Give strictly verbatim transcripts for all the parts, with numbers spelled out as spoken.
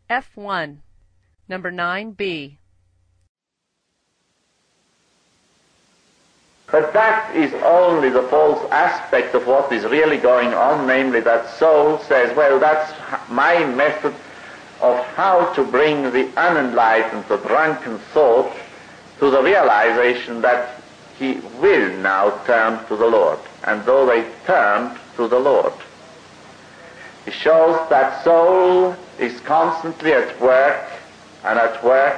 F one, number nine B. But that is only the false aspect of what is really going on, namely that soul says, well, that's my method of how to bring the unenlightened, the drunken thought to the realization that he will now turn to the Lord. And though they turned to the Lord, it shows that soul is constantly at work and at work,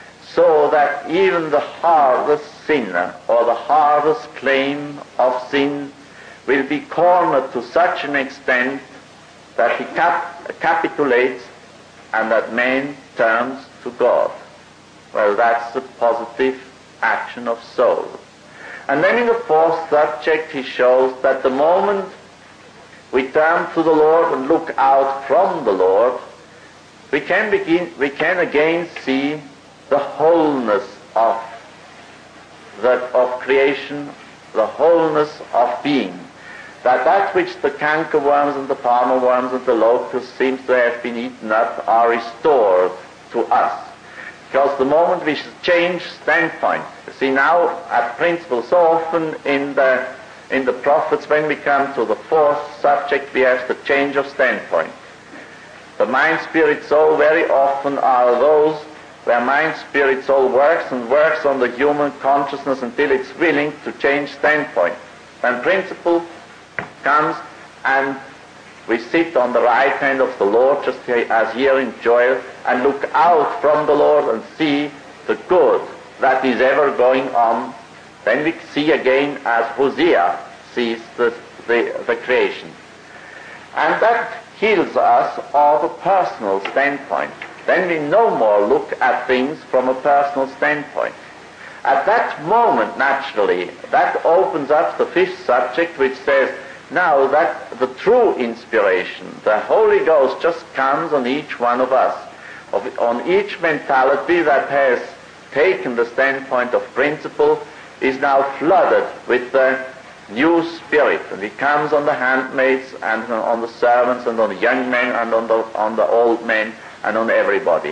so that even the hardest sinner or the hardest claim of sin will be cornered to such an extent that he cap- capitulates and that man turns to God. Well, that's the positive action of soul. And then in the fourth subject he shows that the moment we turn to the Lord and look out from the Lord, we can begin, we can again see the wholeness of the, of creation, the wholeness of being. That that which the cankerworms and the palmer worms and the locusts seems to have been eaten up are restored to us. Because the moment we change standpoint, you see now at principle so often in the in the prophets when we come to the fourth subject we have the change of standpoint. The mind, spirit, soul very often are those where mind, spirit, soul works and works on the human consciousness until it's willing to change standpoint. When principle comes and we sit on the right hand of the Lord, just as here in Joel, and look out from the Lord and see the good that is ever going on, then we see again as Hosea sees the, the, the creation. And that heals us of a personal standpoint. Then we no more look at things from a personal standpoint. At that moment, naturally, that opens up the fifth subject, which says, now that the true inspiration, the Holy Ghost just comes on each one of us, of, on each mentality that has taken the standpoint of principle, is now flooded with the new spirit, and it comes on the handmaids and on the servants and on the young men and on the, on the old men and on everybody.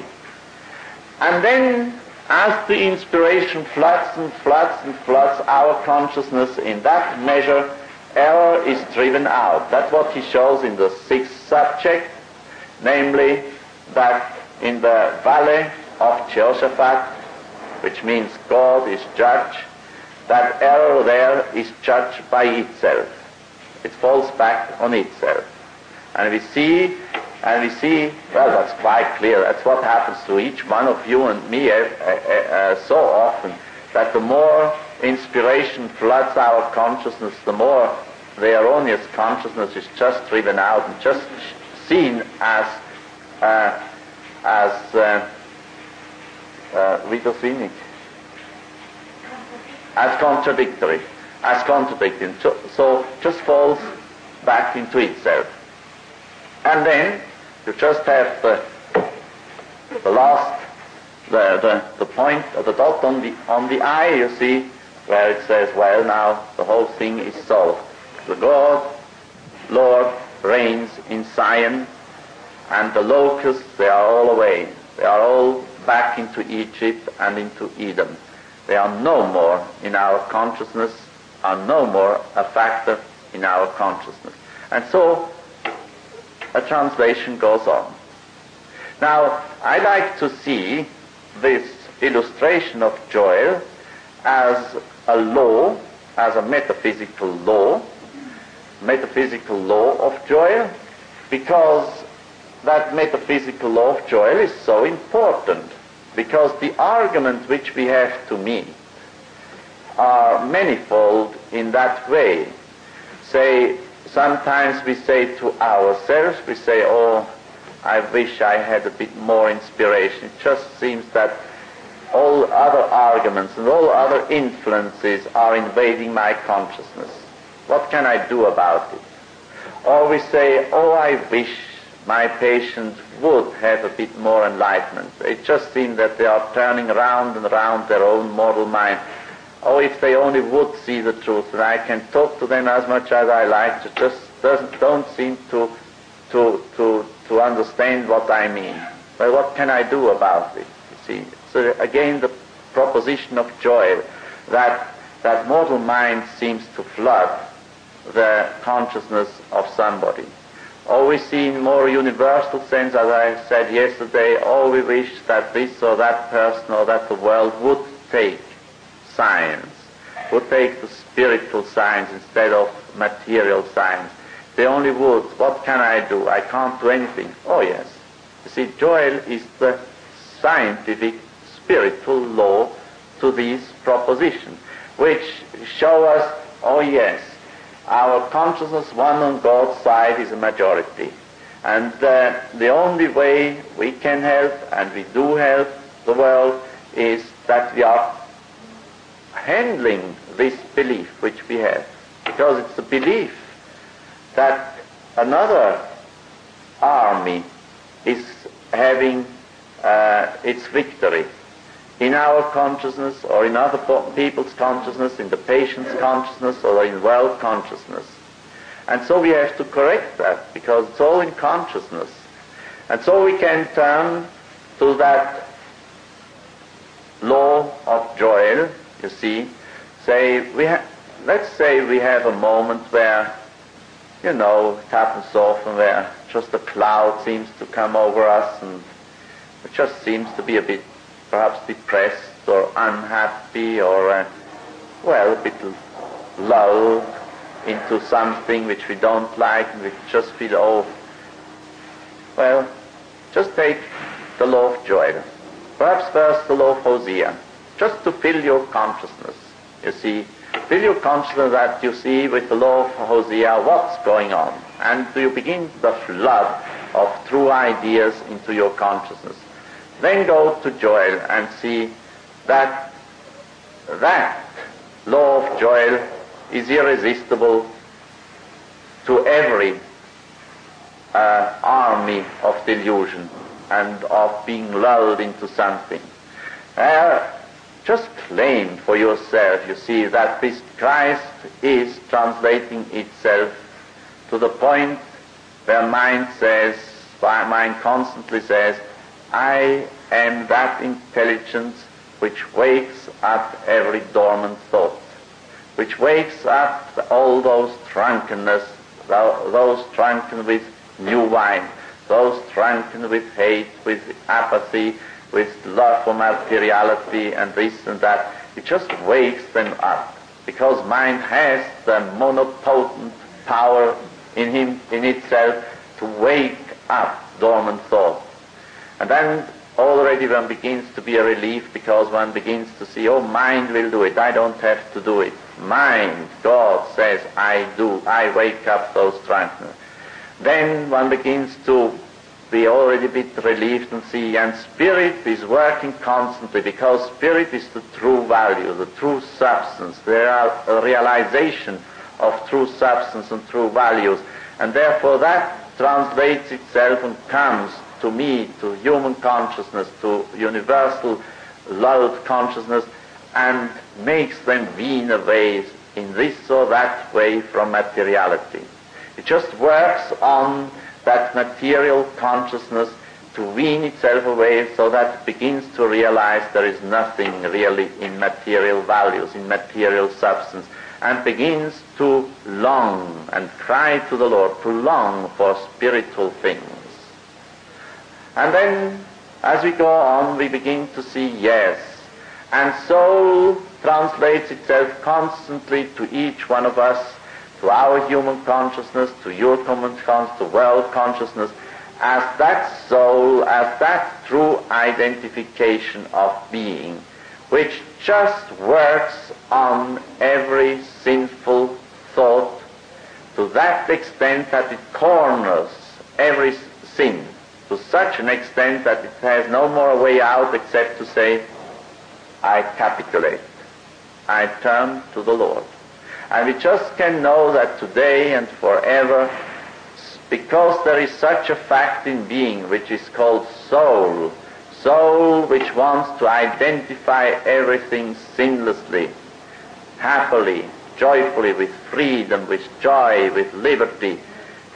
And then, as the inspiration floods and floods and floods our consciousness, in that measure, error is driven out. That's what he shows in the sixth subject, namely that in the valley of Jehoshaphat, which means God is judge, that error there is judged by itself. It falls back on itself. And we see, and we see, well, that's quite clear. That's what happens to each one of you and me uh, uh, uh, so often, that the more inspiration floods our consciousness, the more the erroneous consciousness is just driven out and just seen as uh, as uh, uh, widersinnig, as contradictory, as contradicting. So just falls back into itself. And then you just have the the last, the the, the point, the dot on the on the I, you see, where it says, well, now the whole thing is solved. The God, Lord, reigns in Zion, and the locusts, they are all away. They are all back into Egypt and into Edom. They are no more in our consciousness, are no more a factor in our consciousness. And so a translation goes on. Now, I like to see this illustration of Joel as a law, as a metaphysical law, metaphysical law of Joel, because that metaphysical law of Joel is so important, because the arguments which we have to meet are manifold in that way. Say, sometimes we say to ourselves, we say, oh, I wish I had a bit more inspiration. It just seems that all other arguments and all other influences are invading my consciousness. What can I do about it? Or we say, oh, I wish my patients would have a bit more enlightenment. It just seems that they are turning around and around their own mortal mind. Oh, if they only would see the truth, and I can talk to them as much as I like, it just doesn't, don't seem to, to, to, to understand what I mean. Well, what can I do about it? You see, so again the proposition of joy, that that mortal mind seems to flood the consciousness of somebody. Or we see in more universal sense, as I said yesterday, or we wish that this or that person or that the world would take science, would take the spiritual science instead of material science. They only would. What can I do? I can't do anything. Oh yes. You see, Joel is the scientific, spiritual law to these propositions, which show us, oh yes, our consciousness, one on God's side, is a majority. And uh, the only way we can help, and we do help the world, is that we are handling this belief which we have. Because it's the belief that another army is having uh, its victory in our consciousness or in other people's consciousness, in the patient's consciousness or in world consciousness. And so we have to correct that, because it's all in consciousness. And so we can turn to that law of Joel, you see, say, we ha- let's say we have a moment where, you know, it happens often where just a cloud seems to come over us and it just seems to be a bit perhaps depressed or unhappy or, uh, well, a bit lulled into something which we don't like and we just feel, oh, well, just take the law of Joel. Perhaps first the law of Hosea, just to fill your consciousness, you see. Fill your consciousness that you see with the law of Hosea what's going on. And you begin the flood of true ideas into your consciousness. Then go to Joel and see that that law of Joel is irresistible to every uh, army of delusion and of being lulled into something. Uh, just claim for yourself, you see, that this Christ is translating itself to the point where mind says, mind constantly says, I am that intelligence which wakes up every dormant thought, which wakes up all those drunkenness, those drunken with new wine, those drunken with hate, with apathy, with love for materiality and this and that. It just wakes them up, because mind has the monopotent power in him, in itself, to wake up dormant thought. And then already one begins to be a relief, because one begins to see, oh, mind will do it, I don't have to do it. Mind, God says, I do, I wake up those drunkenness. Then one begins to be already a bit relieved and see, and spirit is working constantly, because spirit is the true value, the true substance, the realization of true substance and true values. And therefore that translates itself and comes to me, to human consciousness, to universal lulled consciousness, and makes them wean away in this or that way from materiality. It just works on that material consciousness to wean itself away, so that it begins to realize there is nothing really in material values, in material substance, and begins to long and cry to the Lord, to long for spiritual things. And then, as we go on, we begin to see, yes, and soul translates itself constantly to each one of us, to our human consciousness, to your common consciousness, to world consciousness, as that soul, as that true identification of being, which just works on every sinful thought to that extent that it corners every sin, to such an extent that it has no more way out except to say, I capitulate, I turn to the Lord. And we just can know that today and forever, because there is such a fact in being which is called soul, soul which wants to identify everything sinlessly, happily, joyfully, with freedom, with joy, with liberty.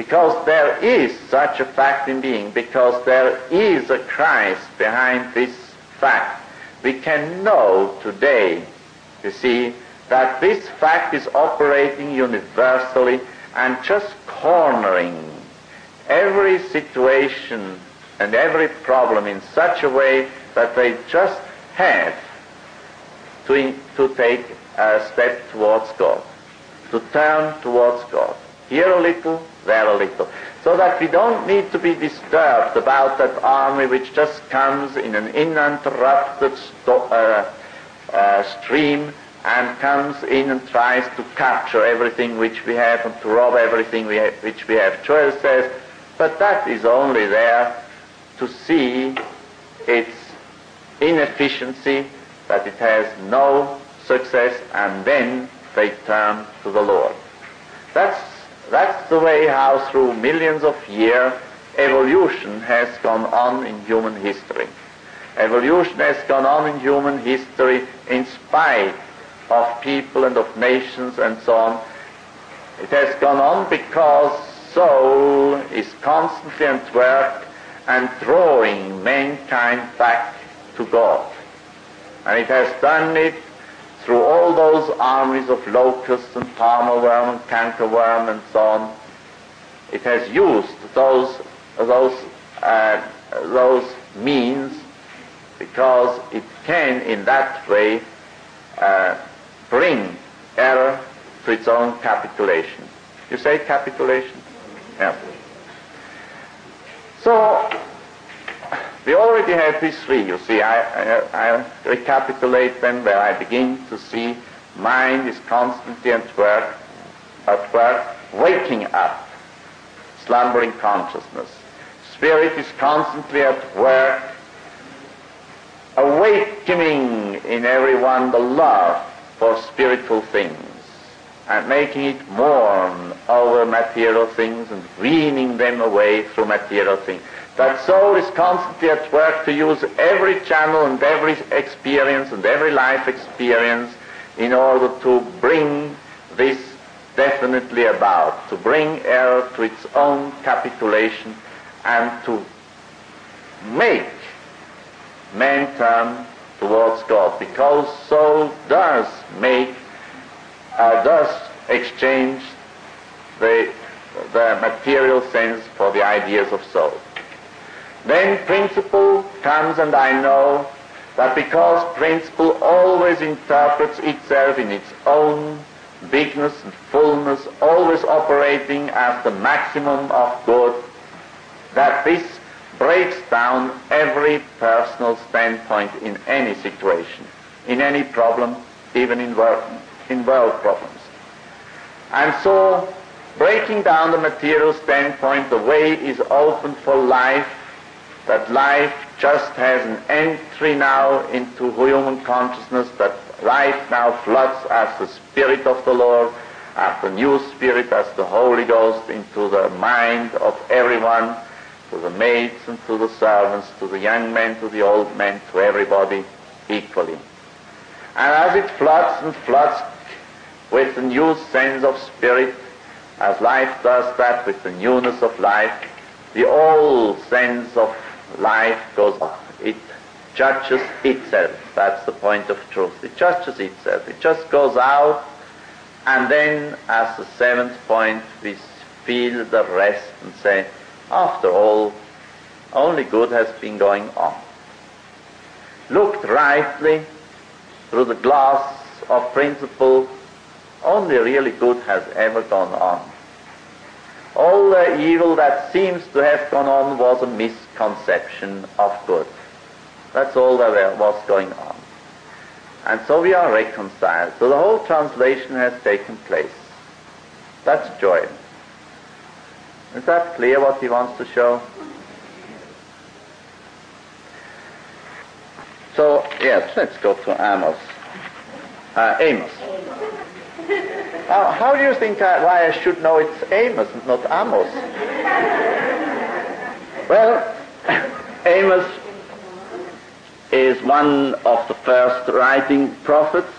because there is such a fact in being, because there is a Christ behind this fact, we can know today, you see, that this fact is operating universally and just cornering every situation and every problem in such a way that they just have to, to take a step towards God, to turn towards God. Here a little, there a little. So that we don't need to be disturbed about that army which just comes in an uninterrupted sto- uh, uh, stream and comes in and tries to capture everything which we have and to rob everything we have, which we have. Joel says, but that is only there to see its inefficiency, that it has no success, and then they turn to the Lord. That's, that's the way how through millions of years evolution has gone on in human history. Evolution has gone on in human history in spite of people and of nations and so on. It has gone on because soul is constantly at work and drawing mankind back to God. And it has done it through all those armies of locusts and palmer worm and cankerworm and so on. It has used those those uh, those means because it can in that way uh, bring error to its own capitulation. You say capitulation? Yeah. So we already have these three. You see, I, I, I recapitulate them where I begin to see mind is constantly at work, at work, waking up, slumbering consciousness. Spirit is constantly at work, awakening in everyone the love for spiritual things and making it mourn over material things and weaning them away through material things. That soul is constantly at work to use every channel and every experience and every life experience in order to bring this definitely about, to bring error to its own capitulation and to make man turn towards God, because soul does make, uh, does exchange the, the material sense for the ideas of soul. Then principle comes, and I know that because principle always interprets itself in its own bigness and fullness, always operating as the maximum of good, that this breaks down every personal standpoint in any situation, in any problem, even in world, in world problems. And so, breaking down the material standpoint, the way is open for life, that life just has an entry now into human consciousness, that life now floods as the Spirit of the Lord, as the new Spirit, as the Holy Ghost into the mind of everyone, to the maids and to the servants, to the young men, to the old men, to everybody equally. And as it floods and floods with the new sense of spirit, as life does that with the newness of life, the old sense of life goes off. It judges itself. That's the point of truth. It judges itself. It just goes out, and then as the seventh point, we feel the rest and say, after all, only good has been going on. Looked rightly through the glass of principle, only really good has ever gone on. All the evil that seems to have gone on was a misconception of good. That's all that was going on. And so we are reconciled. So the whole translation has taken place. That's joy. Is that clear what he wants to show? So, yes, let's go to Amos. Uh, Amos. Now, how do you think I, why I should know it's Amos, not Amos? Well, Amos is one of the first writing prophets,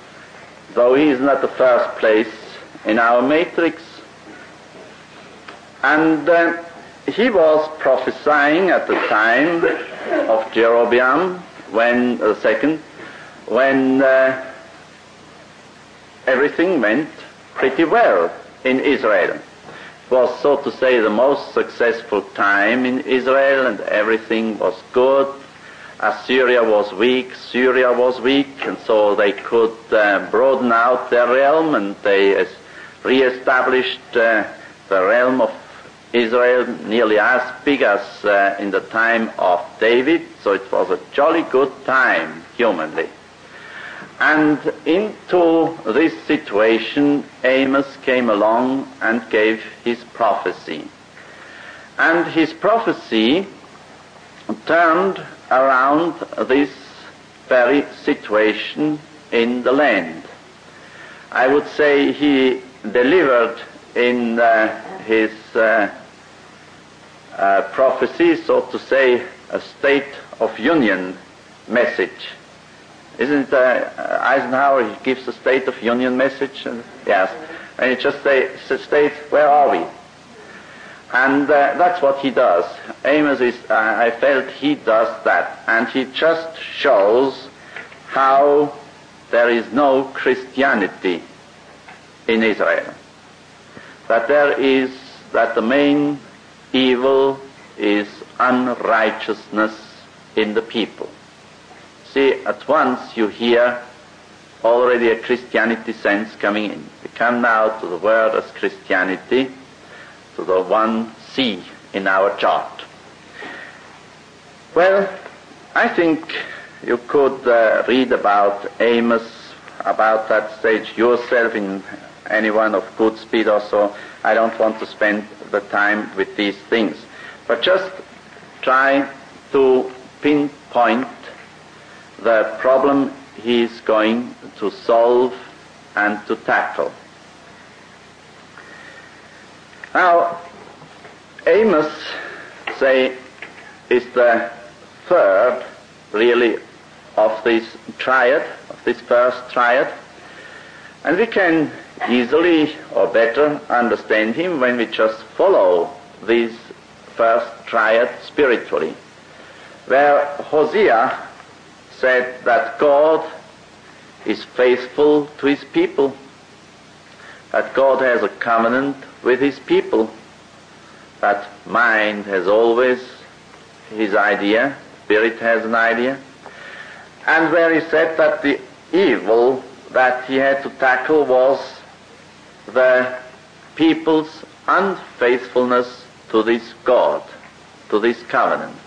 though he is not the first place in our matrix. And uh, he was prophesying at the time of Jeroboam, when the uh, second, when uh, everything went pretty well in Israel. It was, so to say, the most successful time in Israel, and everything was good. Assyria was weak, Syria was weak, and so they could uh, broaden out their realm, and they uh, re-established uh, the realm of Israel nearly as big as uh, in the time of David, so it was a jolly good time humanly. And into this situation Amos came along and gave his prophecy. And his prophecy turned around this very situation in the land. I would say he delivered in uh, his uh, uh, prophecy, so to say, a State of Union message. Isn't uh, Eisenhower, he gives a State of Union message? And, yes. And he just say, states, where are we? And uh, that's what he does. Amos is, uh, I felt he does that. And he just shows how there is no Christianity in Israel. That there is, that the main evil is unrighteousness in the people. See, at once you hear already a Christianity sense coming in. We come now to the word as Christianity, to the one C in our chart. Well, I think you could uh, read about Amos, about that stage yourself in anyone of good speed or so. I don't want to spend the time with these things, but just try to pinpoint the problem he is going to solve and to tackle. Now, Amos, say, is the third, really, of this triad, of this first triad, and we can easily or better understand him when we just follow this first triad spiritually, where Hosea said that God is faithful to his people, that God has a covenant with his people, that mind has always his idea, spirit has an idea, and where he said that the evil that he had to tackle was the people's unfaithfulness to this God, to this covenant.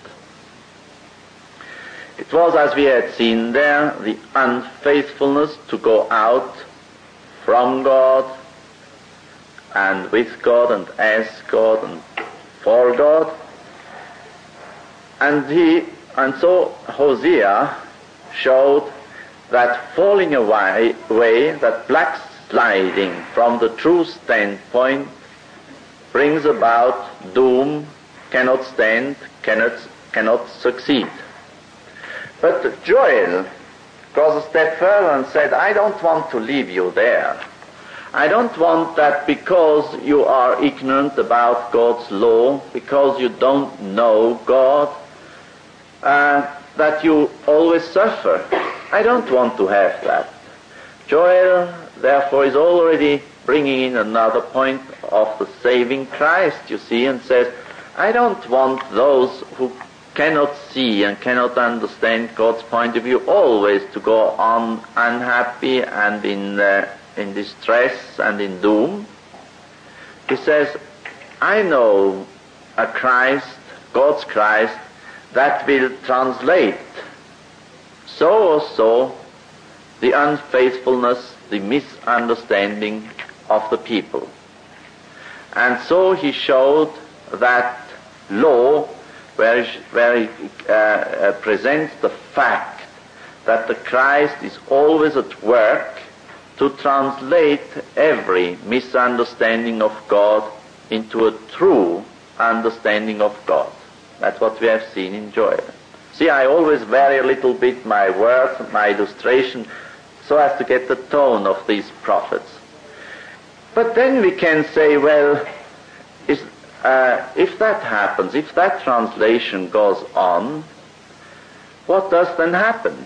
It was, as we had seen there, the unfaithfulness to go out from God and with God and as God and for God. And he, and so Hosea showed that falling away, away that backsliding from the true standpoint brings about doom, cannot stand, cannot, cannot succeed. But Joel goes a step further and said, I don't want to leave you there. I don't want that because you are ignorant about God's law, because you don't know God, uh, that you always suffer. I don't want to have that. Joel, therefore, is already bringing in another point of the saving Christ, you see, and says, I don't want those who cannot see and cannot understand God's point of view always to go on unhappy and in uh, in distress and in doom. He says, I know a Christ, God's Christ, that will translate so or so the unfaithfulness, the misunderstanding of the people. And so he showed that law where he, where he uh, uh, presents the fact that the Christ is always at work to translate every misunderstanding of God into a true understanding of God. That's what we have seen in Joel. See, I always vary a little bit my words, my illustration, so as to get the tone of these prophets. But then we can say, well, is, uh, if that happens, if that translation goes on, what does then happen?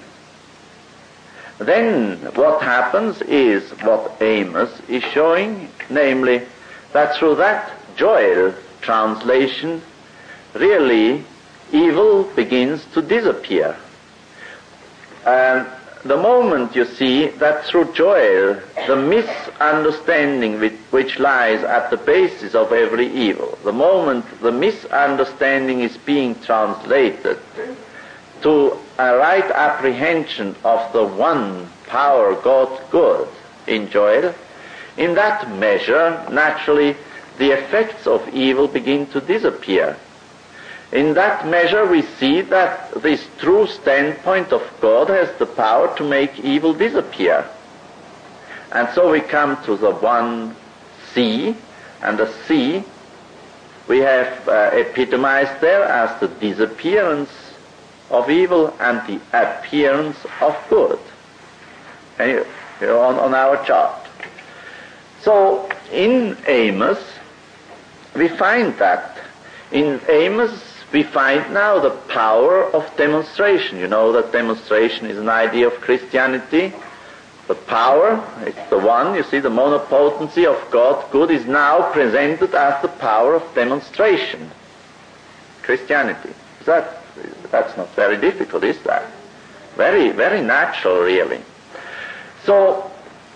Then what happens is what Amos is showing, namely that through that Joel translation, really evil begins to disappear. And the moment you see that through Joel, the misunderstanding which, which lies at the basis of every evil, the moment the misunderstanding is being translated to a right apprehension of the one power, God good, in Joel, in that measure, naturally, the effects of evil begin to disappear. In that measure, we see that this true standpoint of God has the power to make evil disappear. And so we come to the one C, and the C we have uh, epitomized there as the disappearance of evil and the appearance of good. And you, you're on, on our chart. So in Amos, we find that. In Amos, we find now the power of demonstration. You know that demonstration is an idea of Christianity. The power, it's the one, you see, the monopotency of God good is now presented as the power of demonstration. Christianity. That, that's not very difficult, is that? Very, very natural, really. So,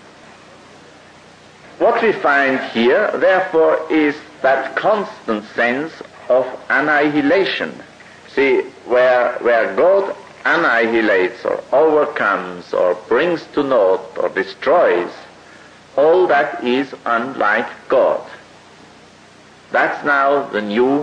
what we find here, therefore, is that constant sense of annihilation. See, where, where God annihilates or overcomes or brings to naught or destroys, all that is unlike God. That's now the new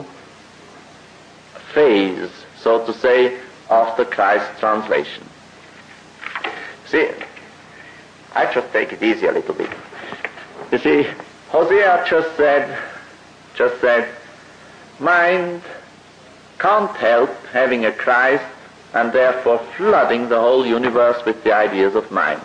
phase, so to say, of the Christ translation. See, I just take it easy a little bit. You see, Hosea just said, just said, mind can't help having a Christ and therefore flooding the whole universe with the ideas of mind.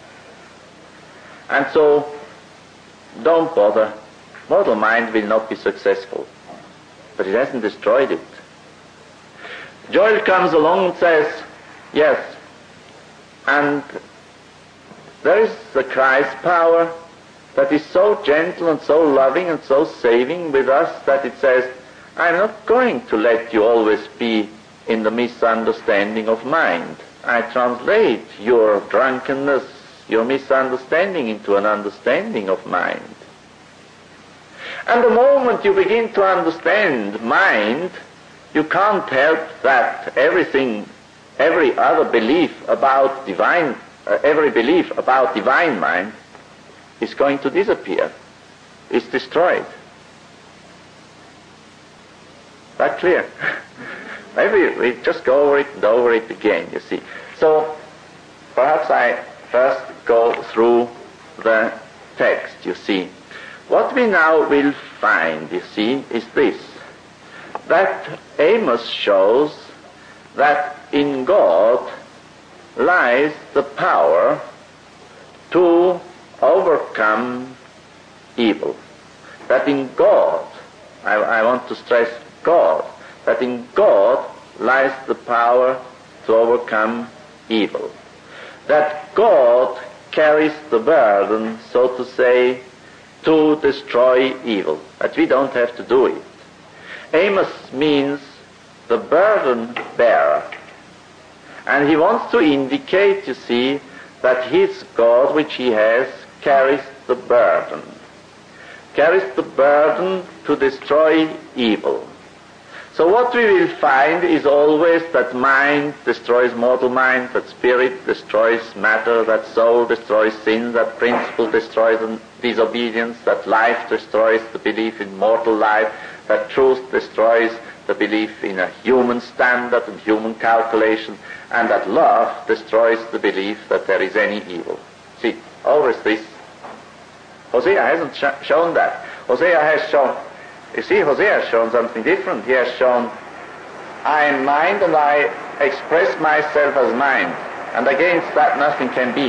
And so, don't bother. Mortal mind will not be successful. But it hasn't destroyed it. Joel comes along and says, yes, and there is the Christ power that is so gentle and so loving and so saving with us that it says, I'm not going to let you always be in the misunderstanding of mind. I translate your drunkenness, your misunderstanding into an understanding of mind. And the moment you begin to understand mind, you can't help that everything, every other belief about divine, uh, every belief about divine mind is going to disappear, is destroyed. That clear? Maybe we just go over it and over it again, you see. So, perhaps I first go through the text, you see. What we now will find, you see, is this, that Amos shows that in God lies the power to overcome evil. That in God, I, I want to stress God, that in God lies the power to overcome evil. That God carries the burden, so to say, to destroy evil. That we don't have to do it. Amos means the burden bearer. And he wants to indicate, you see, that his God, which he has, carries the burden. Carries the burden to destroy evil. So what we will find is always that mind destroys mortal mind, that spirit destroys matter, that soul destroys sin, that principle destroys disobedience, that life destroys the belief in mortal life, that truth destroys the belief in a human standard and human calculation, and that love destroys the belief that there is any evil. See, always this. Hosea hasn't sh- shown that. Hosea has shown, you see, Hosea has shown something different. He has shown, I am mind and I express myself as mind, and against that nothing can beat.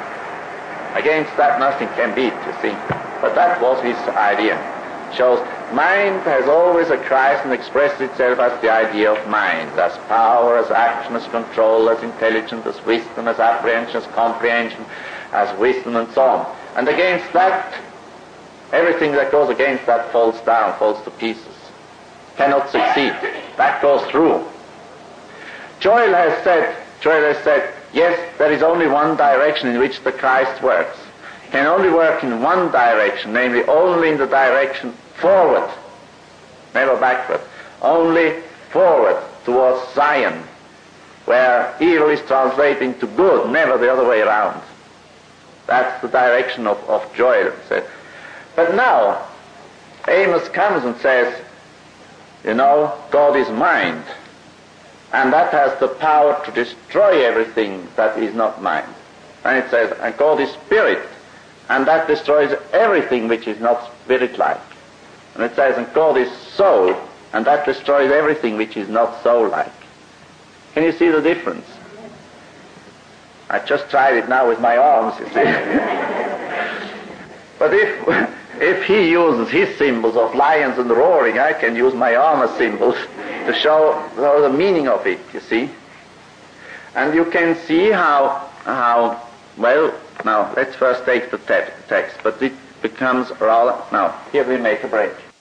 Against that nothing can beat, you see. But that was his idea. Shows mind has always a Christ and expressed itself as the idea of mind, as power, as action, as control, as intelligence, as wisdom, as apprehension, as comprehension, as wisdom, and so on. And against that, everything that goes against that falls down, falls to pieces, cannot succeed. That goes through. Joel has said, Joel has said, yes, there is only one direction in which the Christ works. Can only work in one direction, namely only in the direction forward, never backward, only forward towards Zion, where evil is translating to good, never the other way around. That's the direction of, of Joel. But now, Amos comes and says, you know, God is mind, and that has the power to destroy everything that is not mind. And it says, and God is spirit, and that destroys everything which is not spirit-like. And it says, and God is soul, and that destroys everything which is not soul-like. Can you see the difference? I just tried it now with my arms, you see. But if if he uses his symbols of lions and roaring, I can use my arm as symbols to show, show the meaning of it, you see. And you can see how, how well, now let's first take the te- text, but it becomes rather, now, here we make a break.